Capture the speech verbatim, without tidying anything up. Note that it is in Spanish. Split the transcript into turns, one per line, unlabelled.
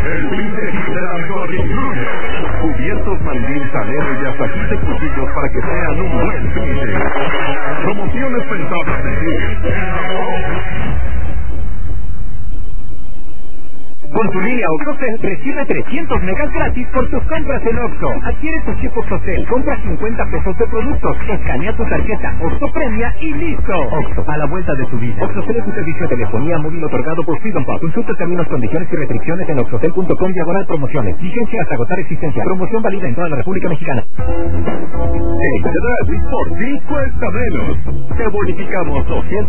El fin de será mejor que incluye cubiertos, mandil, salero y hasta quince cuchillos para que sean un buen fin. Promociones pensadas en ti.
Con tu línea OXXOCEL recibe trescientos megas gratis por tus compras en Oxxo. Adquiere tu chip OXXOCEL, compra cincuenta pesos de productos, escanea tu tarjeta Oxxo Premia y listo. Oxxo, a la vuelta de tu vida. OXXOCEL es un servicio de telefonía móvil otorgado por Freedom Pop. Consulta términos, condiciones y restricciones en oxxocel punto com diagonal promociones. Vigencia hasta agotar existencia. Promoción válida en toda la República Mexicana.
En Credit por ti cuesta menos. Te bonificamos doscientos